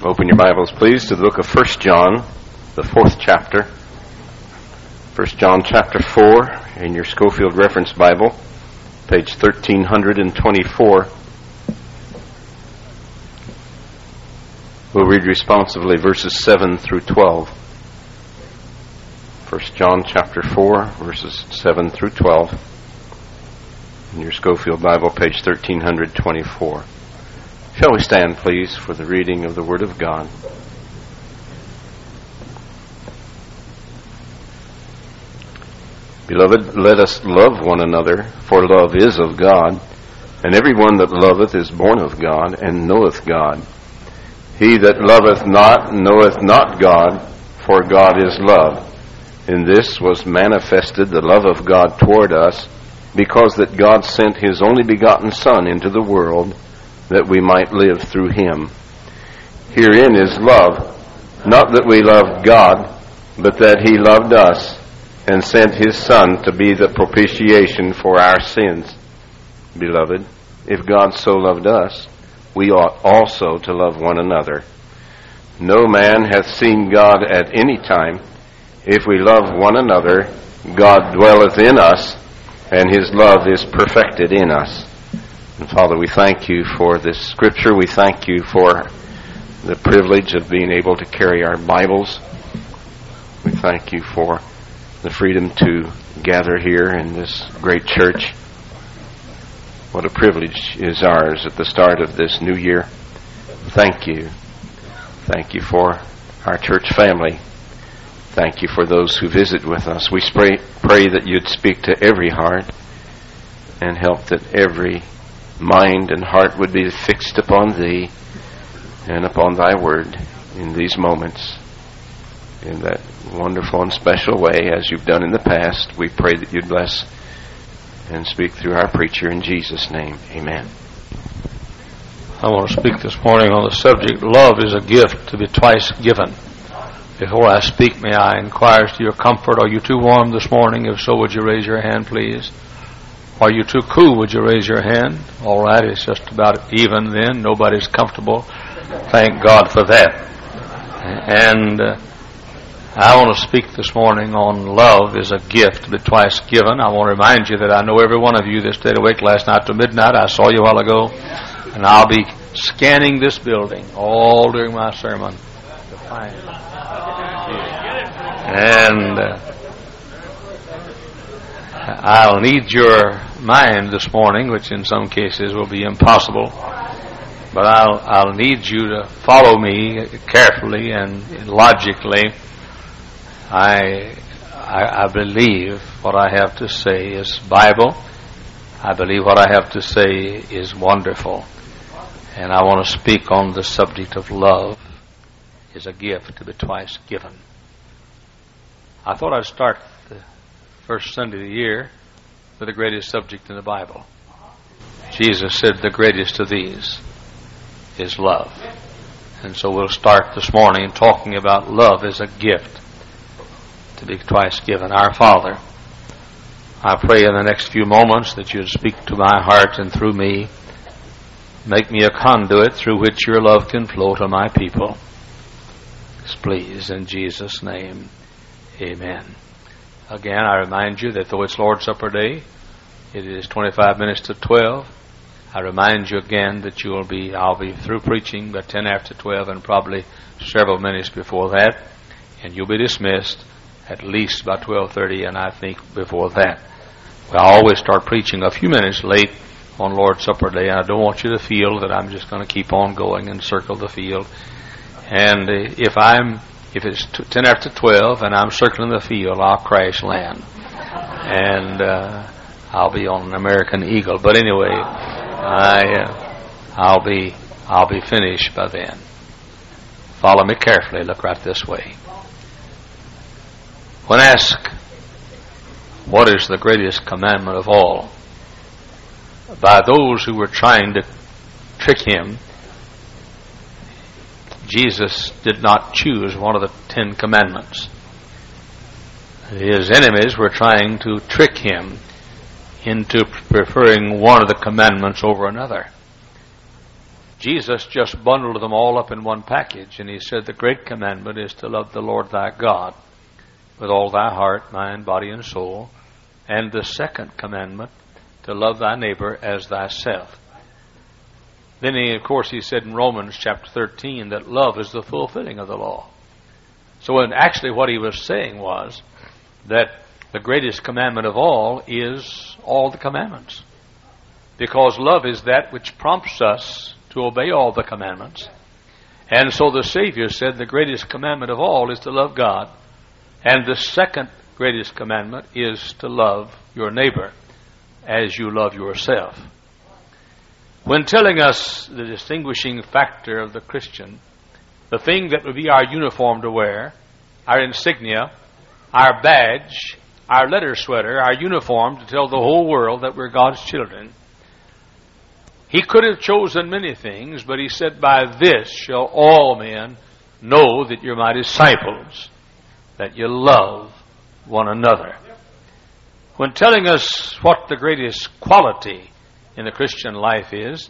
Open your Bibles, please, to the book of 1 John, the 4th chapter. 1 John chapter 4 in your Schofield Reference Bible, page 1324. We'll read responsively verses 7 through 12. 1 John chapter 4, verses 7 through 12. In your Schofield Bible, page 1324. Shall we stand, please, for the reading of the Word of God? Beloved, let us love one another, for love is of God, and every one that loveth is born of God, and knoweth God. He that loveth not knoweth not God, for God is love. In this was manifested the love of God toward us, because that God sent his only begotten Son into the world, that we might live through him. Herein is love, not that we loved God, but that he loved us, and sent his Son to be the propitiation for our sins. Beloved, if God so loved us, we ought also to love one another. No man hath seen God at any time. If we love one another, God dwelleth in us, and his love is perfected in us. And Father, we thank you for this scripture. We thank you for the privilege of being able to carry our Bibles. We thank you for the freedom to gather here in this great church. What a privilege is ours at the start of this new year. Thank you. Thank you for our church family. Thank you for those who visit with us. We pray that you'd speak to every heart and help that every mind and heart would be fixed upon thee and upon thy word in these moments. In that wonderful and special way, as you've done in the past, we pray that you'd bless and speak through our preacher in Jesus' name. Amen. I want to speak this morning on the subject, love is a gift to be twice given. Before I speak, may I inquire as to your comfort. Are you too warm this morning? If so, would you raise your hand, please? Are you too cool? Would you raise your hand? All right, it's just about even then. Nobody's comfortable. Thank God for that. And I want to speak this morning on love is a gift to be twice given. I want to remind you that I know every one of you that stayed awake last night till midnight. I saw you a while ago. And I'll be scanning this building all during my sermon to find you. And I'll need your mind this morning, which in some cases will be impossible. But I'll need you to follow me carefully and logically. I believe what I have to say is Bible. I believe what I have to say is wonderful. And I want to speak on the subject of love is a gift to be twice given. I thought I'd start the first Sunday of the year with the greatest subject in the Bible. Jesus said the greatest of these is love. And so we'll start this morning talking about love as a gift to be twice given. Our Father, I pray in the next few moments that you'd speak to my heart and through me, make me a conduit through which your love can flow to my people. Please, in Jesus' name, amen. Again, I remind you that though it's Lord's Supper Day, it is 25 minutes to 12. I remind you again that I'll be through preaching by 10 after 12 and probably several minutes before that. And you'll be dismissed at least by 12:30, and I think before that. I always start preaching a few minutes late on Lord's Supper Day, and I don't want you to feel that I'm just going to keep on going and circle the field. And if it's 10 after 12 and I'm circling the field, I'll crash land. And I'll be on an American Eagle. But anyway, I'll be finished by then. Follow me carefully. Look right this way. When asked, what is the greatest commandment of all, by those who were trying to trick him, Jesus did not choose one of the 10 commandments. His enemies were trying to trick him into preferring one of the commandments over another. Jesus just bundled them all up in one package, and he said the great commandment is to love the Lord thy God with all thy heart, mind, body, and soul, and the second commandment, to love thy neighbor as thyself. Then, of course, he said in Romans chapter 13 that love is the fulfilling of the law. So actually what he was saying was that the greatest commandment of all is all the commandments, because love is that which prompts us to obey all the commandments. And so the Savior said the greatest commandment of all is to love God, and the second greatest commandment is to love your neighbor as you love yourself. When telling us the distinguishing factor of the Christian, the thing that would be our uniform to wear, our insignia, our badge, our letter sweater, our uniform to tell the whole world that we're God's children, he could have chosen many things, but he said, by this shall all men know that you're my disciples, that you love one another. When telling us what the greatest quality in the Christian life is,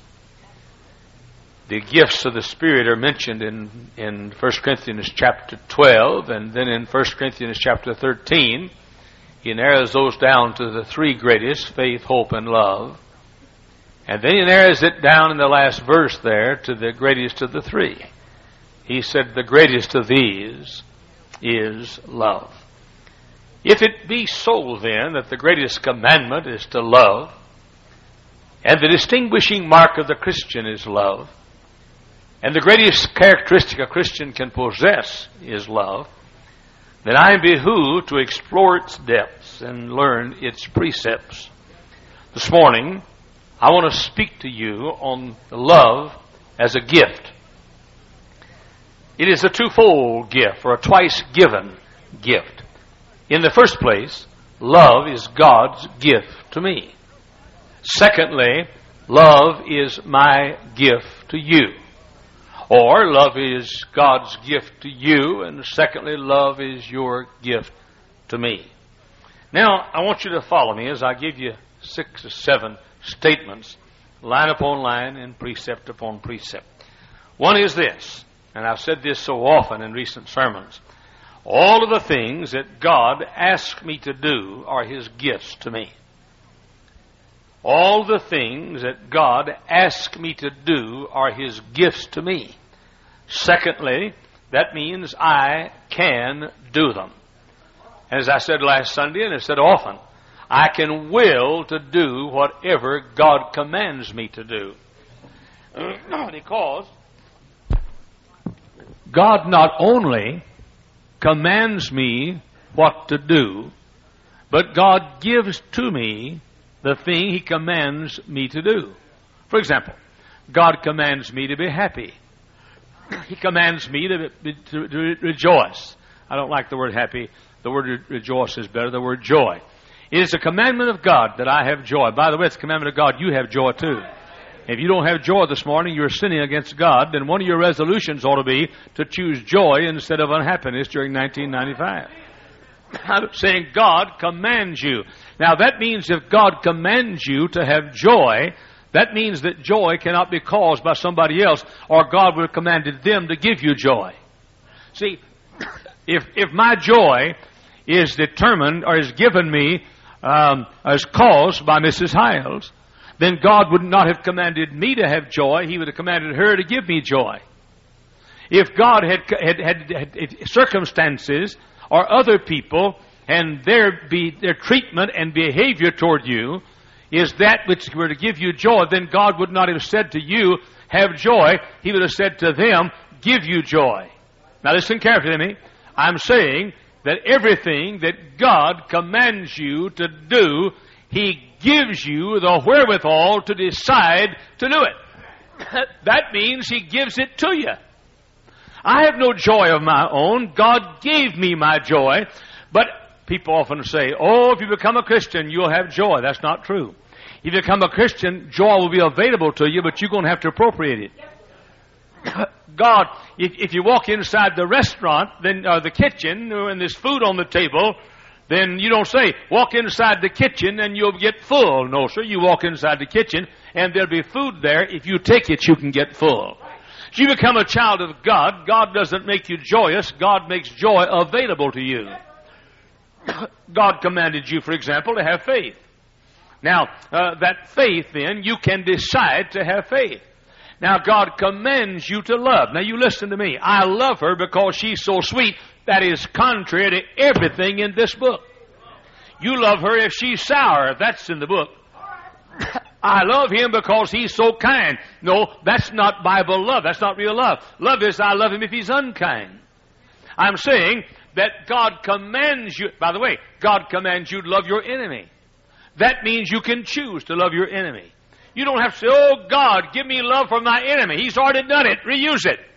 the gifts of the Spirit are mentioned in 1 Corinthians chapter 12, and then in 1 Corinthians chapter 13. He narrows those down to the three greatest, faith, hope, and love. And then he narrows it down in the last verse there to the greatest of the three. He said the greatest of these is love. If it be so then that the greatest commandment is to love, and the distinguishing mark of the Christian is love, and the greatest characteristic a Christian can possess is love, then I am behooved to explore its depths and learn its precepts. This morning, I want to speak to you on love as a gift. It is a twofold gift, or a twice-given gift. In the first place, love is God's gift to me. Secondly, love is my gift to you. Or love is God's gift to you, and secondly, love is your gift to me. Now, I want you to follow me as I give you 6 or 7 statements, line upon line and precept upon precept. One is this, and I've said this so often in recent sermons: all of the things that God asks me to do are His gifts to me. All the things that God asks me to do are His gifts to me. Secondly, that means I can do them. And as I said last Sunday, and I said often, I can will to do whatever God commands me to do. Because God not only commands me what to do, but God gives to me the thing He commands me to do. For example, God commands me to be happy. He commands me to rejoice. I don't like the word happy. The word rejoice is better. The word joy. It is a commandment of God that I have joy. By the way, it's a commandment of God you have joy too. If you don't have joy this morning, you're sinning against God. Then one of your resolutions ought to be to choose joy instead of unhappiness during 1995. I'm saying God commands you. Now that means if God commands you to have joy, that means that joy cannot be caused by somebody else, or God would have commanded them to give you joy. See, if my joy is determined or is given me as caused by Mrs. Hiles, then God would not have commanded me to have joy. He would have commanded her to give me joy. If God had circumstances or other people and their treatment and behavior toward you is that which were to give you joy, then God would not have said to you, have joy. He would have said to them, give you joy. Now listen carefully to me. I'm saying that everything that God commands you to do, He gives you the wherewithal to decide to do it. That means He gives it to you. I have no joy of my own. God gave me my joy. But people often say, oh, if you become a Christian, you'll have joy. That's not true. If you become a Christian, joy will be available to you, but you're going to have to appropriate it. God, if you walk inside the restaurant, then or the kitchen, and there's food on the table, then you don't say, walk inside the kitchen and you'll get full. No, sir, you walk inside the kitchen and there'll be food there. If you take it, you can get full. If you become a child of God, God doesn't make you joyous. God makes joy available to you. God commanded you, for example, to have faith. Now, that faith, then, you can decide to have faith. Now, God commands you to love. Now, you listen to me. I love her because she's so sweet. That is contrary to everything in this book. You love her if she's sour. That's in the book. I love him because he's so kind. No, that's not Bible love. That's not real love. Love is I love him if he's unkind. I'm saying that God commands you. By the way, God commands you to love your enemy. That means you can choose to love your enemy. You don't have to say, oh, God, give me love for my enemy. He's already done it. Reuse it.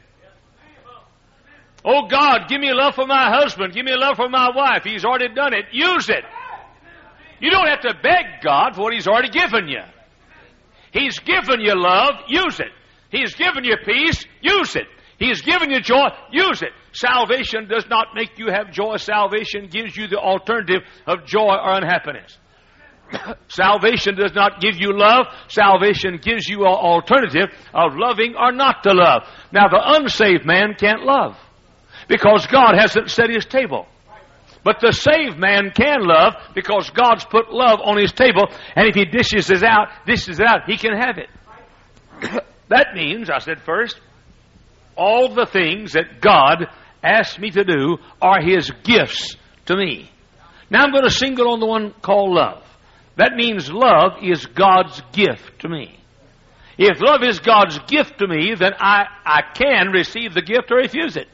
Oh, God, give me love for my husband. Give me love for my wife. He's already done it. Use it. You don't have to beg God for what He's already given you. He's given you love. Use it. He's given you peace. Use it. He's given you joy. Use it. Salvation does not make you have joy. Salvation gives you the alternative of joy or unhappiness. Salvation does not give you love. Salvation gives you an alternative of loving or not to love. Now, the unsaved man can't love because God hasn't set His table. But the saved man can love because God's put love on His table, and if He dishes it out, He can have it. That means, I said first, all the things that God asked me to do are His gifts to me. Now I'm going to single on the one called love. That means love is God's gift to me. If love is God's gift to me, then I can receive the gift or refuse it.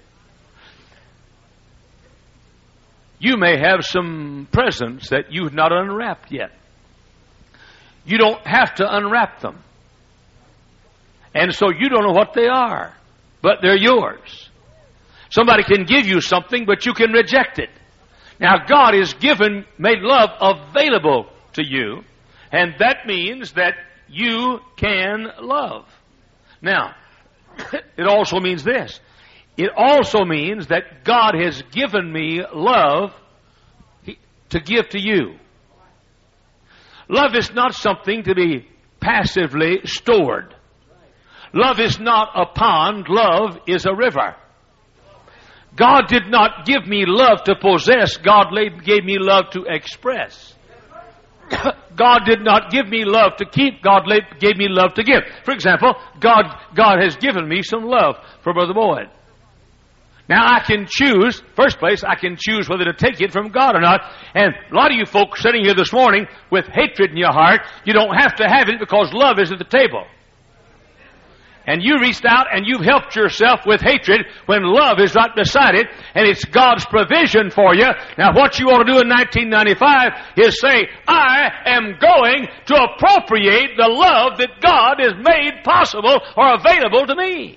You may have some presents that you've not unwrapped yet. You don't have to unwrap them. And so you don't know what they are, but they're yours. Somebody can give you something, but you can reject it. Now, God has made love available to you, and that means that you can love. Now, it also means this. It also means that God has given me love to give to you. Love is not something to be passively stored. Love is not a pond. Love is a river. God did not give me love to possess. God gave me love to express. God did not give me love to keep. God gave me love to give. For example, God has given me some love for Brother Boyd. Now I can choose, first place, I can choose whether to take it from God or not. And a lot of you folks sitting here this morning with hatred in your heart, you don't have to have it because love is at the table. And you reached out and you've helped yourself with hatred when love is right beside it, and it's God's provision for you. Now what you ought to do in 1995 is say, I am going to appropriate the love that God has made possible or available to me.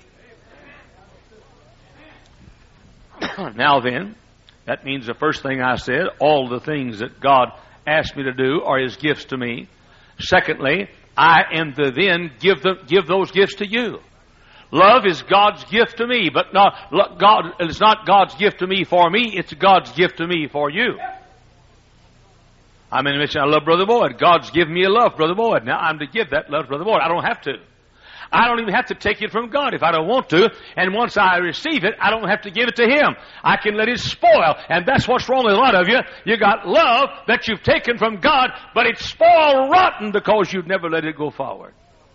Now then, that means the first thing I said, all the things that God asked me to do are His gifts to me. Secondly, I am to then give those gifts to you. Love is God's gift to me, but it's not God's gift to me for me, it's God's gift to me for you. I mean, I love Brother Boyd. God's given me a love for Brother Boyd. Now I'm to give that love to Brother Boyd. I don't have to. I don't even have to take it from God if I don't want to. And once I receive it, I don't have to give it to Him. I can let it spoil. And that's what's wrong with a lot of you. You got love that you've taken from God, but it's spoiled rotten because you've never let it go forward.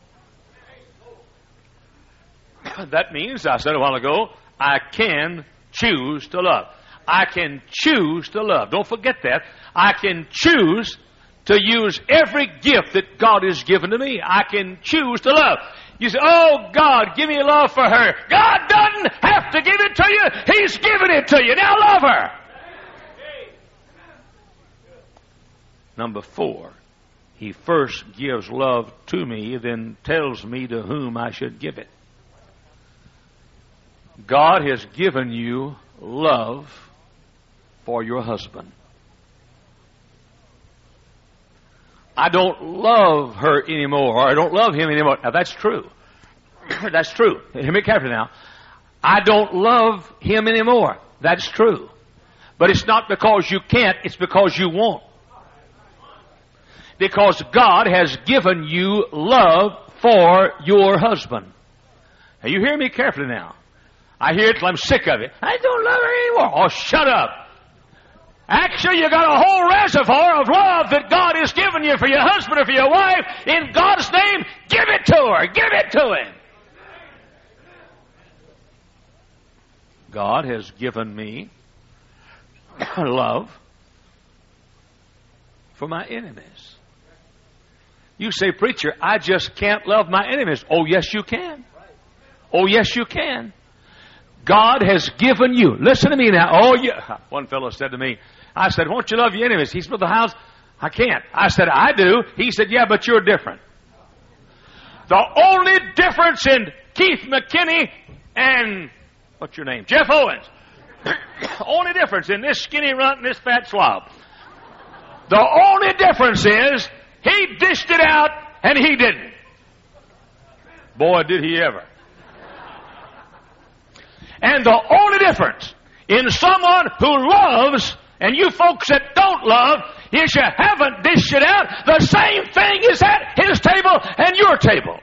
That means, I said a while ago, I can choose to love. I can choose to love. Don't forget that. I can choose to use every gift that God has given to me. I can choose to love. You say, oh, God, give me love for her. God doesn't have to give it to you. He's given it to you. Now love her. Number 4, He first gives love to me, then tells me to whom I should give it. God has given you love for your husband. I don't love her anymore, or I don't love him anymore. Now, that's true. That's true. Hear me carefully now. I don't love him anymore. That's true. But it's not because you can't, it's because you won't. Because God has given you love for your husband. Now you hear me carefully now. I hear it till I'm sick of it. I don't love her anymore. Oh, shut up. Actually, you got a whole reservoir of love that God has given you for your husband or for your wife. In God's name, give it to her. Give it to him. God has given me love for my enemies. You say, preacher, I just can't love my enemies. Oh, yes, you can. Oh, yes, you can. God has given you. Listen to me now. Oh, yeah. One fellow said to me, I said, won't you love your enemies? He said, the house, I can't. I said, I do. He said, yeah, but you're different. The only difference in Keith McKinney and, what's your name? Jeff Owens. Only difference in this skinny runt and this fat slob. The only difference is he dished it out and he didn't. Boy, did he ever. And the only difference in someone who loves and you folks that don't love is you haven't dished it out. The same thing is at his table and your table.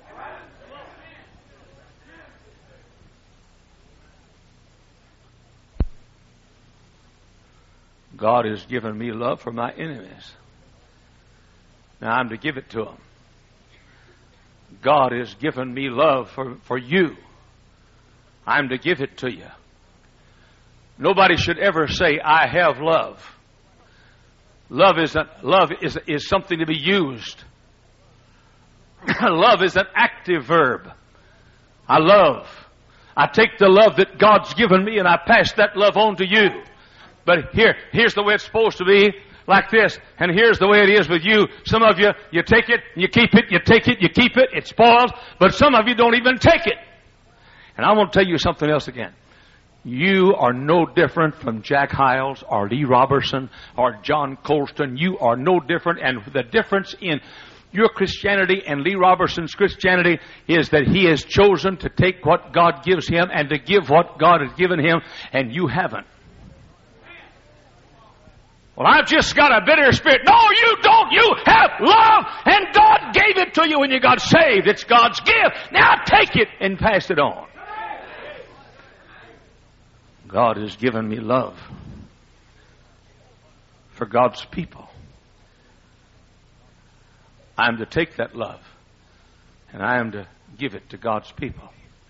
God has given me love for my enemies. Now I'm to give it to them. God has given me love for you. I'm to give it to you. Nobody should ever say, I have love. Love is something to be used. Love is an active verb. I love. I take the love that God's given me and I pass that love on to you. But here's the way it's supposed to be, like this. And here's the way it is with you. Some of you, you take it, you keep it, you take it, you keep it, it spoils. But some of you don't even take it. And I want to tell you something else again. You are no different from Jack Hyles or Lee Robertson or John Colston. You are no different. And the difference in your Christianity and Lee Robertson's Christianity is that he has chosen to take what God gives him and to give what God has given him, and you haven't. Well, I've just got a bitter spirit. No, you don't. You have love, and God gave it to you when you got saved. It's God's gift. Now take it and pass it on. God has given me love for God's people. I am to take that love and I am to give it to God's people.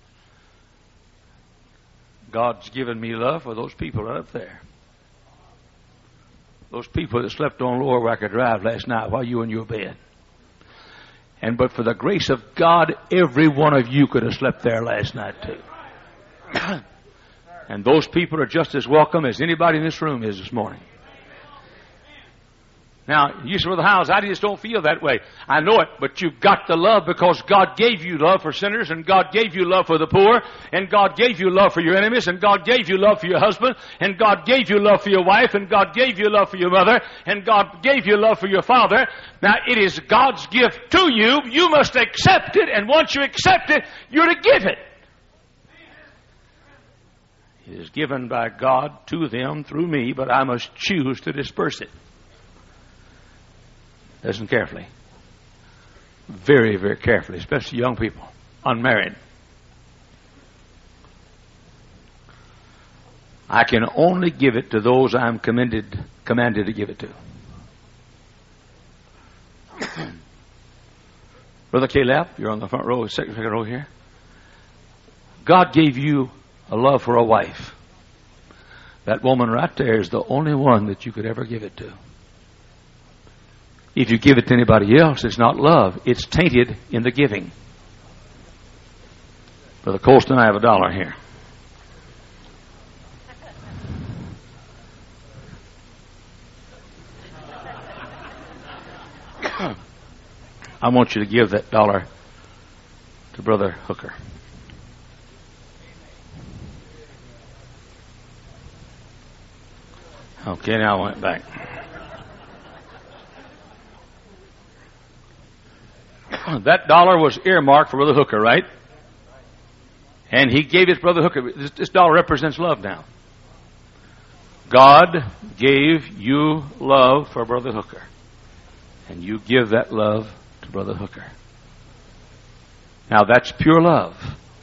God's given me love for those people right up there. Those people that slept on Lower Wacker Drive last night while you were in your bed. And but for the grace of God, every one of you could have slept there last night too. And those people are just as welcome as anybody in this room is this morning. Now, you say, well, Hyles, I just don't feel that way. I know it, but you've got to love because God gave you love for sinners, and God gave you love for the poor, and God gave you love for your enemies, and God gave you love for your husband, and God gave you love for your wife, and God gave you love for your mother, and God gave you love for your father. Now, it is God's gift to you. You must accept it, and once you accept it, you're to give it. It is given by God to them through me, but I must choose to disperse it. Listen carefully. Very, very carefully, especially young people, unmarried. I can only give it to those I'm commanded to give it to. Brother Caleb, you're on the front row, second row here. God gave you a love for a wife. That woman right there is the only one that you could ever give it to. If you give it to anybody else, it's not love. It's tainted in the giving. Brother Colston, I have $1 here. I want you to give that $1 to Brother Hooker. Okay, now I want it back. That $1 was earmarked for Brother Hooker, right? And he gave his Brother Hooker. This $1 represents love now. God gave you love for Brother Hooker. And you give that love to Brother Hooker. Now that's pure love.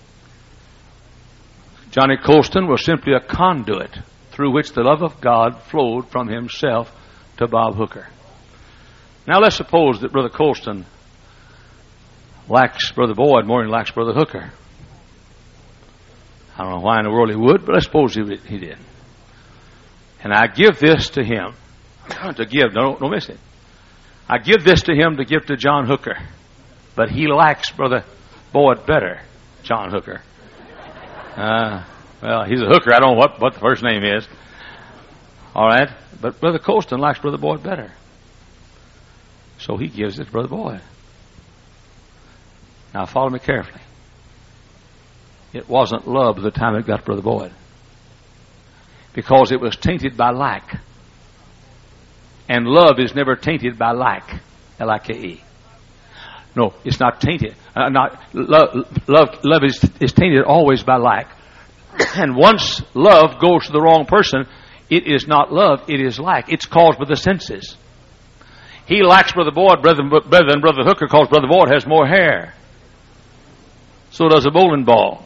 Johnny Colston was simply a conduit through which the love of God flowed from himself to Bob Hooker. Now let's suppose that Brother Colston likes Brother Boyd more than he likes Brother Hooker. I don't know why in the world he would, but let's suppose he did. And I give this to him to give. Don't miss it. I give this to him to give to John Hooker. But he likes Brother Boyd better, John Hooker. Well, he's a hooker. I don't know what the first name is. All right? But Brother Colston likes Brother Boyd better. So he gives it to Brother Boyd. Now follow me carefully. It wasn't love by the time it got to Brother Boyd. Because it was tainted by like. And love is never tainted by like. L-I-K-E. No, it's not tainted. Love is tainted always by like. And once love goes to the wrong person, it is not love, it is like. It's caused by the senses. He likes Brother Boyd better than Brother Hooker because Brother Boyd has more hair. So does a bowling ball.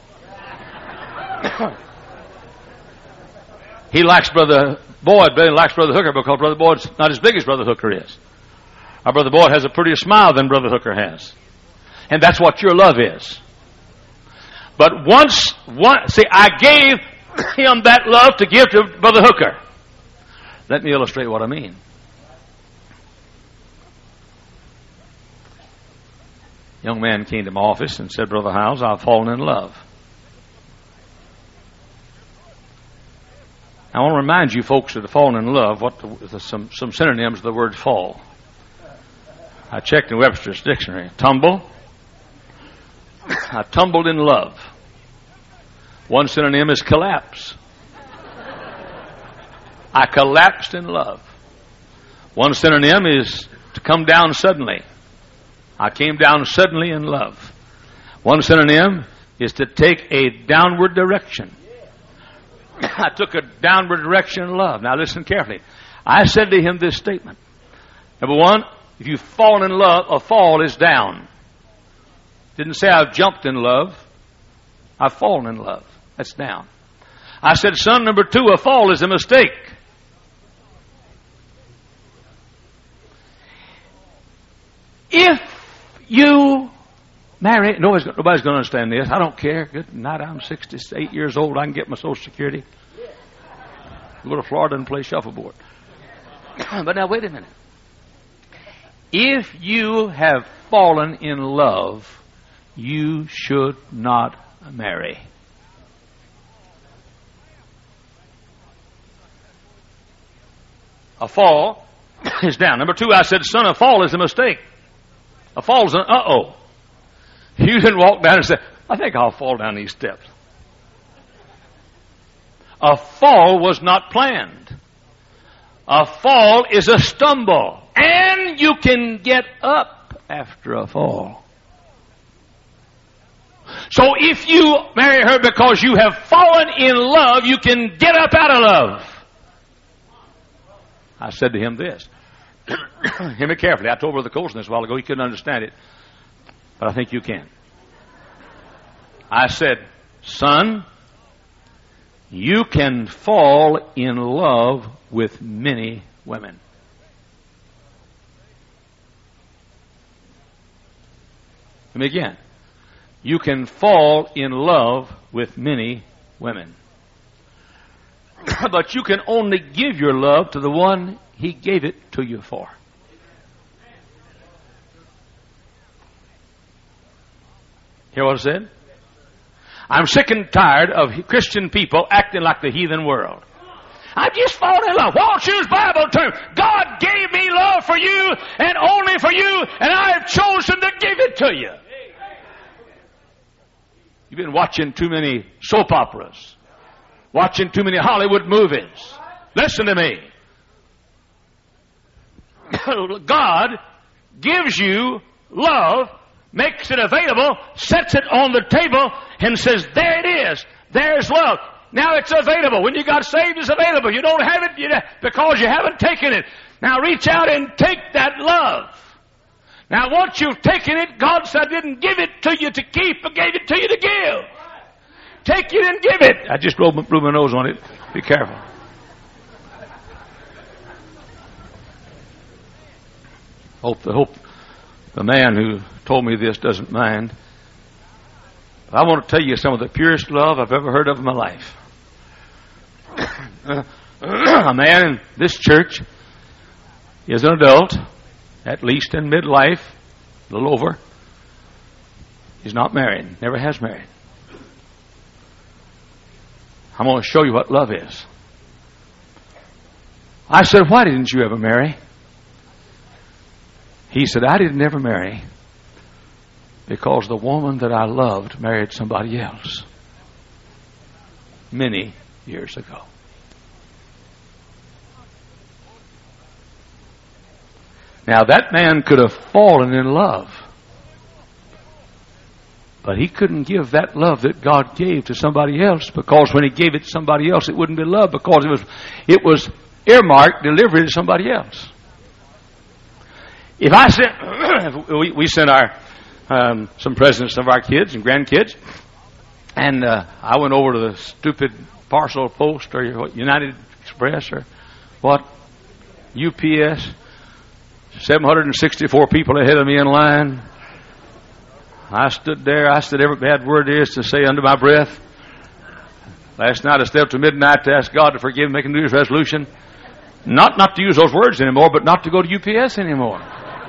He likes Brother Boyd better than likes Brother Hooker because Brother Boyd's not as big as Brother Hooker is. Our Brother Boyd has a prettier smile than Brother Hooker has. And that's what your love is. But I gave him that love to give to Brother Hooker. Let me illustrate what I mean. A young man came to my office and said, Brother Howes, I've fallen in love. I want to remind you folks that have fallen in love some synonyms of the word fall. I checked in Webster's dictionary. Tumble. I tumbled in love. One synonym is collapse. I collapsed in love. One synonym is to come down suddenly. I came down suddenly in love. One synonym is to take a downward direction. I took a downward direction in love. Now listen carefully. I said to him this statement. Number one, if you fall in love, a fall is down. Didn't say I've jumped in love. I've fallen in love. That's down. I said, son, number two, a fall is a mistake. If you marry, nobody's going to understand this. I don't care. Good night. I'm 68 years old. I can get my Social Security. Go to Florida and play shuffleboard. But now, wait a minute. If you have fallen in love, you should not marry. A fall is down. Number two, I said, son, a fall is a mistake. A fall is an uh-oh. You didn't walk down and say, I think I'll fall down these steps. A fall was not planned. A fall is a stumble. And you can get up after a fall. So if you marry her because you have fallen in love, you can get up out of love. I said to him this. Hear me carefully. I told Brother Colson this a while ago. He couldn't understand it. But I think you can. I said, son, you can fall in love with many women. Let me again. You can fall in love with many women. But you can only give your love to the one He gave it to you for. Hear what I said? I'm sick and tired of Christian people acting like the heathen world. I've just fallen in love. Won't use Bible terms. God gave me love for you and only for you, and I've chosen to give it to you. You've been watching too many soap operas, watching too many Hollywood movies. Listen to me. God gives you love, makes it available, sets it on the table, and says, there it is. There's love. Now it's available. When you got saved, it's available. You don't have it because you haven't taken it. Now reach out and take that love. Now, once you've taken it, God said, I didn't give it to you to keep, I gave it to you to give. Take it and give it. I just blew my nose on it. Be careful. Hope the man who told me this doesn't mind. But I want to tell you some of the purest love I've ever heard of in my life. A man in this church is an adult, at least in midlife, a little over. He's not married, never has married. I'm going to show you what love is. I said, why didn't you ever marry? He said, I didn't ever marry because the woman that I loved married somebody else many years ago. Now, that man could have fallen in love, but he couldn't give that love that God gave to somebody else, because when he gave it to somebody else, it wouldn't be love, because it was earmarked delivery to somebody else. If I sent, we sent our some presents of our kids and grandkids, and I went over to the stupid parcel post or United Express or what, UPS. 764 people ahead of me in line. I stood there. I said every bad word there is to say under my breath. Last night I stayed up to midnight to ask God to forgive me, make a New Year's resolution. Not to use those words anymore, but not to go to UPS anymore.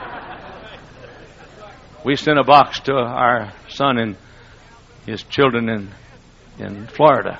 We sent a box to our son and his children in Florida.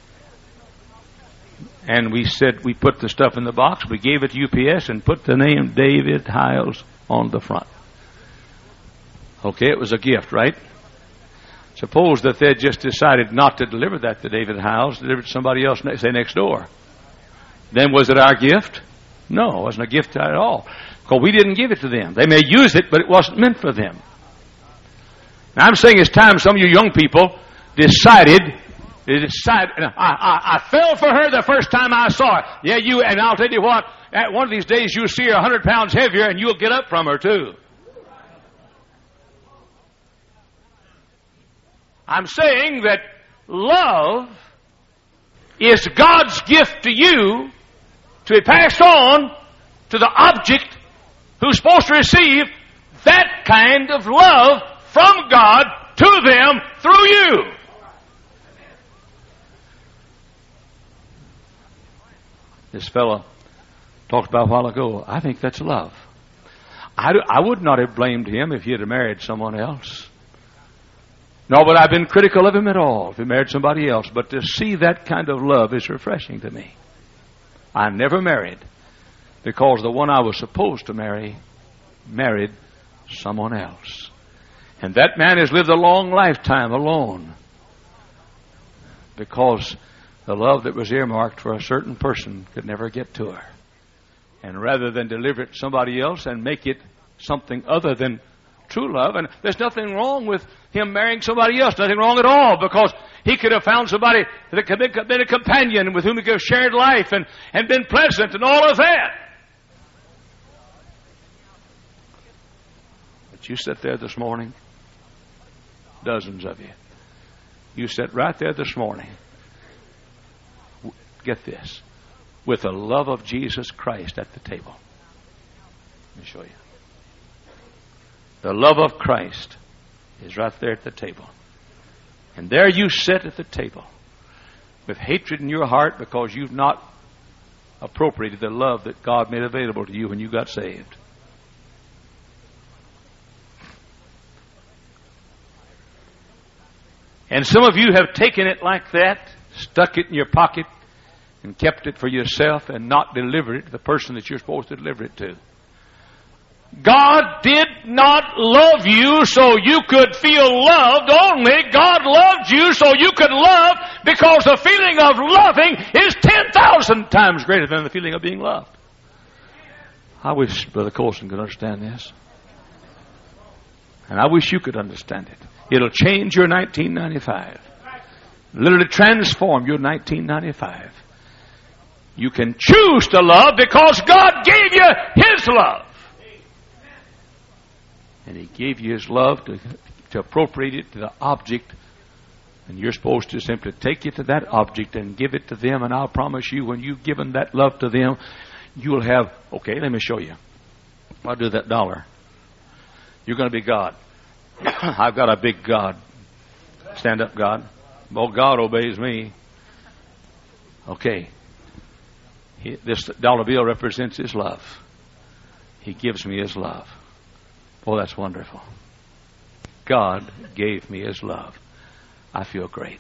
And we said we put the stuff in the box, we gave it to UPS and put the name David Hiles on the front. Okay, it was a gift, right? Suppose that they just decided not to deliver that to David Hiles, deliver it to somebody else, say next door. Then was it our gift? No, it wasn't a gift at all. Because we didn't give it to them. They may use it, but it wasn't meant for them. Now I'm saying it's time some of you young people decided, I fell for her the first time I saw her. Yeah, and I'll tell you what, at one of these days you'll see her 100 pounds heavier and you'll get up from her too. I'm saying that love is God's gift to you to be passed on to the object who's supposed to receive that kind of love from God to them through you. This fellow talked about a while ago. I think that's love. I would not have blamed him if he had married someone else. Nor would I have been critical of him at all if he married somebody else. But to see that kind of love is refreshing to me. I never married because the one I was supposed to marry married someone else. And that man has lived a long lifetime alone because the love that was earmarked for a certain person could never get to her. And rather than deliver it to somebody else and make it something other than true love, and there's nothing wrong with him marrying somebody else, nothing wrong at all, because he could have found somebody that could have been a companion with whom he could have shared life and been pleasant and all of that. But you sit there this morning, dozens of you, you sit right there this morning, get this, with the love of Jesus Christ at the table. Let me show you. The love of Christ is right there at the table. And there you sit at the table with hatred in your heart because you've not appropriated the love that God made available to you when you got saved. And some of you have taken it like that, stuck it in your pocket, and kept it for yourself and not delivered it to the person that you're supposed to deliver it to. God did not love you so you could feel loved only. God loved you so you could love, because the feeling of loving is 10,000 times greater than the feeling of being loved. I wish Brother Colson could understand this. And I wish you could understand it. It'll change your 1995. Literally transform your 1995. You can choose to love because God gave you His love. And He gave you His love to appropriate it to the object. And you're supposed to simply take it to that object and give it to them. And I'll promise you, when you've given that love to them, you'll have, okay, let me show you. I'll do that $1. You're going to be God. I've got a big God. Stand up, God. Well, God obeys me. Okay. This dollar bill represents His love. He gives me His love. Oh, that's wonderful. God gave me His love. I feel great.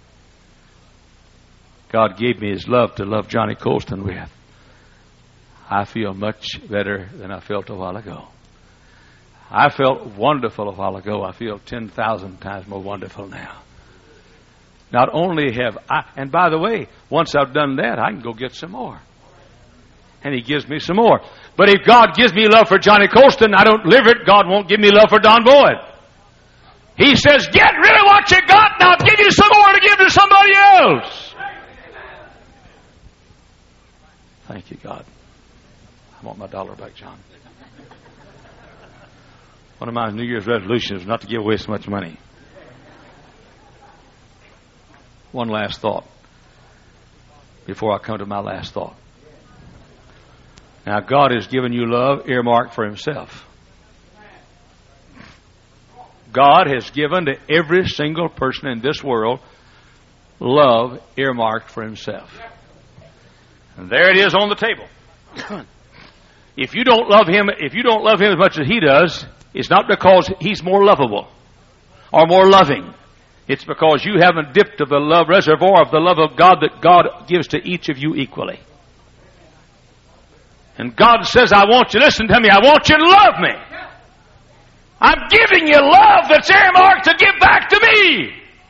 God gave me His love to love Johnny Colston with. I feel much better than I felt a while ago. I felt wonderful a while ago. I feel 10,000 times more wonderful now. Not only have I, and by the way, once I've done that, I can go get some more. And He gives me some more. But if God gives me love for Johnny Colston, I don't live it, God won't give me love for Don Boyd. He says, get rid of what you got, and I'll give you some more to give to somebody else. Thank you, God. I want my $1 back, John. One of my New Year's resolutions is not to give away so much money. One last thought before I come to my last thought. Now, God has given you love earmarked for Himself. God has given to every single person in this world love earmarked for Himself. And there it is on the table. If you don't love Him as much as He does, it's not because He's more lovable or more loving. It's because you haven't dipped to the love reservoir of the love of God that God gives to each of you equally. And God says, I want you, listen to me, I want you to love me. I'm giving you love that's earmarked to give back to me.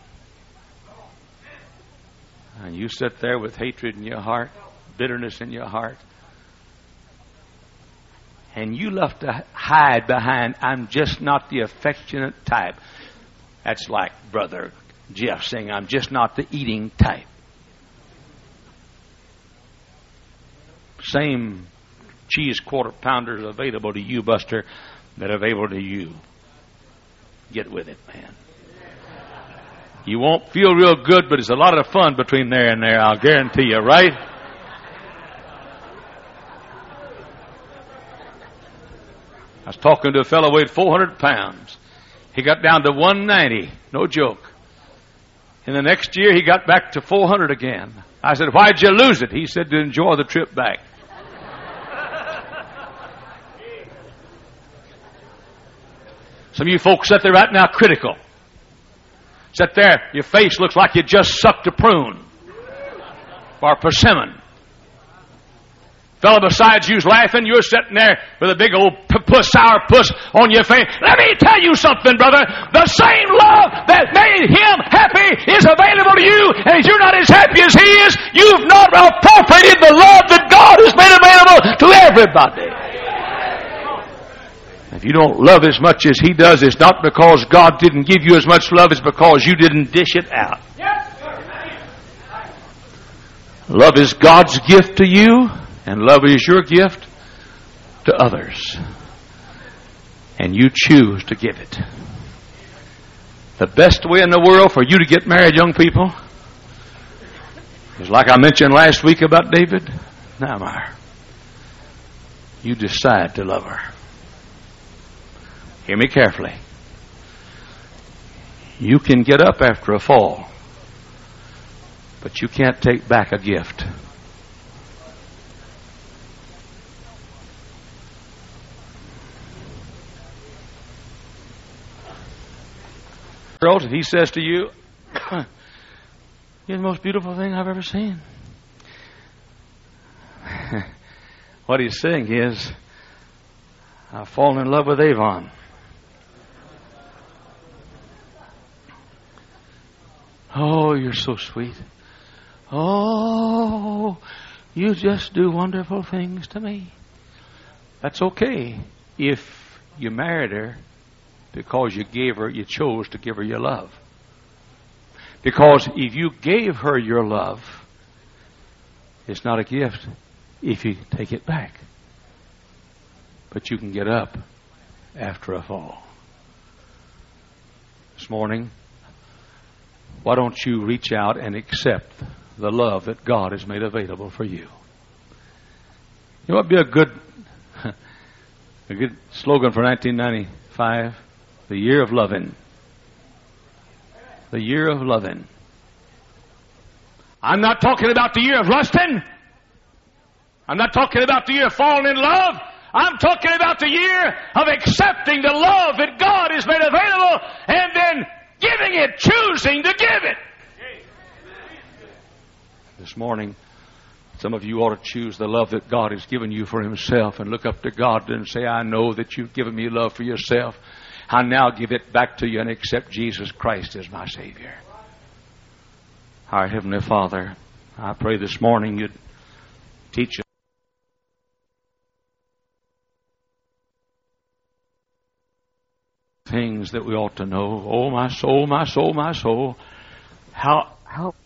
And you sit there with hatred in your heart, bitterness in your heart, and you love to hide behind, I'm just not the affectionate type. That's like Brother Jeff saying, I'm just not the eating type. Same cheese quarter pounders available to you, Buster, that are available to you. Get with it, man. You won't feel real good, but it's a lot of fun between there and there, I'll guarantee you, right? I was talking to a fellow who weighed 400 pounds. He got down to 190, no joke. And the next year he got back to 400 again. I said, why'd you lose it? He said, to enjoy the trip back. Some of you folks sit there right now critical. Sit there, your face looks like you just sucked a prune or a persimmon. Fellow besides you's laughing, you're sitting there with a big old sour puss on your face. Let me tell you something, brother. The same love that made him happy is available to you, and if you're not as happy as he is, you've not appropriated the love that God has made available to everybody. If you don't love as much as he does, it's not because God didn't give you as much love, it's because you didn't dish it out. Love is God's gift to you, and love is your gift to others. And you choose to give it. The best way in the world for you to get married, young people, is like I mentioned last week about David Nehemiah. You decide to love her. Hear me carefully. You can get up after a fall, but you can't take back a gift. Girls, if he says to you, you're the most beautiful thing I've ever seen. What he's saying is, I've fallen in love with Avon. Oh, you're so sweet. Oh, you just do wonderful things to me. That's okay if you married her because you chose to give her your love. Because if you gave her your love, it's not a gift if you take it back. But you can get up after a fall. this morning, why don't you reach out and accept the love that God has made available for you? You know what would be a good slogan for 1995? The year of loving. The year of loving. I'm not talking about the year of lusting. I'm not talking about the year of falling in love. I'm talking about the year of accepting the love that God has made available and then giving it, choosing to give it. This morning, some of you ought to choose the love that God has given you for Himself and look up to God and say, I know that you've given me love for yourself. I now give it back to you and accept Jesus Christ as my Savior. Our Heavenly Father, I pray this morning you'd teach us things that we ought to know. Oh, my soul, my soul, my soul. How